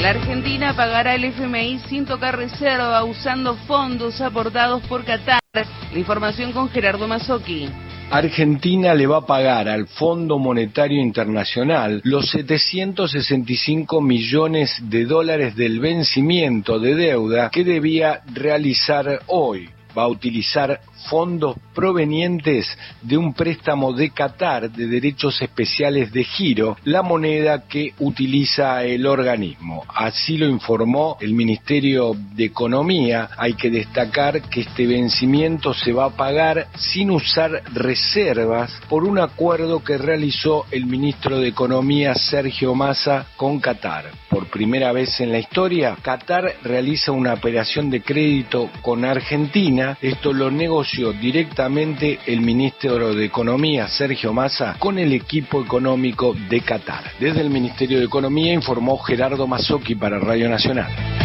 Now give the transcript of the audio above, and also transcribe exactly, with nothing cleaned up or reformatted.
La Argentina pagará el F M I sin tocar reserva usando fondos aportados por Qatar. La información con Gerardo Mazzocchi. Argentina le va a pagar al Fondo Monetario Internacional los setecientos sesenta y cinco millones de dólares del vencimiento de deuda que debía realizar hoy. Va a utilizar fondos provenientes de un préstamo de Qatar de derechos especiales de giro, la moneda que utiliza el organismo. Así lo informó el Ministerio de Economía. Hay que destacar que este vencimiento se va a pagar sin usar reservas por un acuerdo que realizó el ministro de Economía Sergio Massa con Qatar. Por primera vez en la historia, Qatar realiza una operación de crédito con Argentina. Esto lo negoció directamente el ministro de Economía, Sergio Massa, con el equipo económico de Qatar. Desde el Ministerio de Economía informó Gerardo Mazzocchi para Radio Nacional.